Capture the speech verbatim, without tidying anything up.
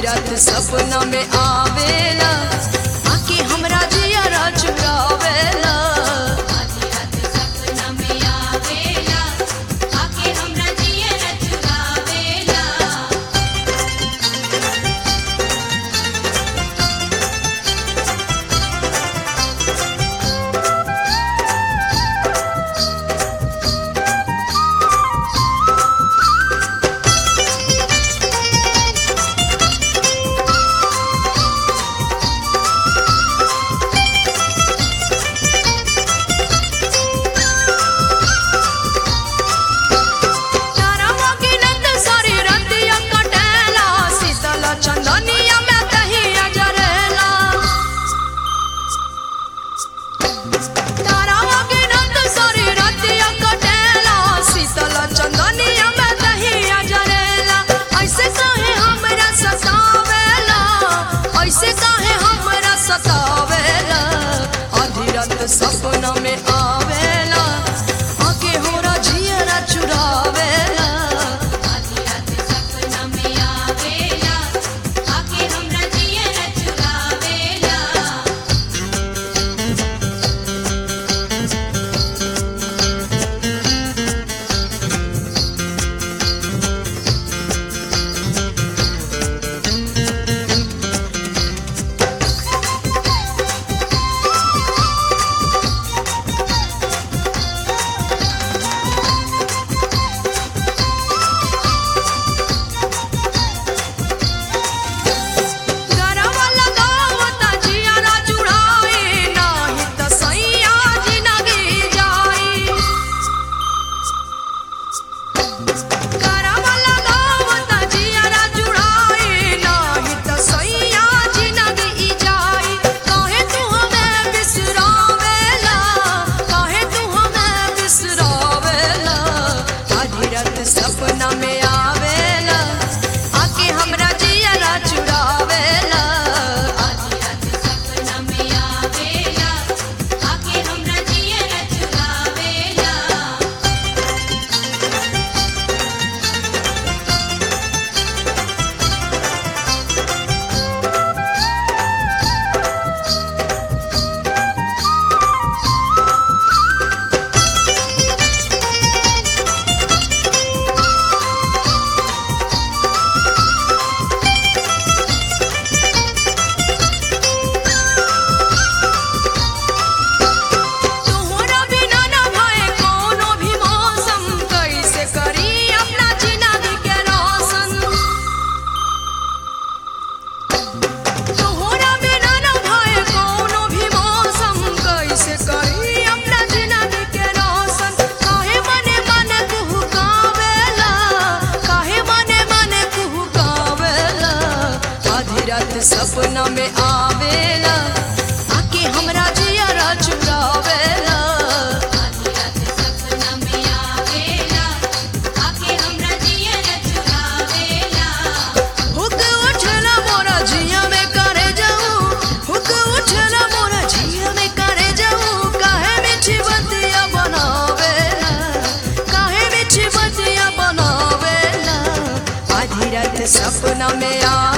रात सपना में आवेला आके हमरा जियरा चुरावेला। आधी रात सपना में आवेला आके हमरा जियरा चुरावेला। सपना में आवेला आके हमरा जियरा चुरावेला। आधी रात सपना में आवेला आके हमरा जियरा चुरावेला। सपना में आवेला आके हमरा जियरा चुरावेला। आधी रात सपना में आवेला आके हमरा जियरा चुरावेला। सपना में आवेला आके हमरा जियरा चुरावेला। आधी रात सपना में आवेला आके हमरा जियरा चुरावेला। हुक उठला मोरा जिया में करे जाऊं, हुक उठला मोरा जिया में करे जाऊं। काहे मीठी बतिया बनावेला, काहे मीठी बतिया बनावेला। आधी रात सपना में आ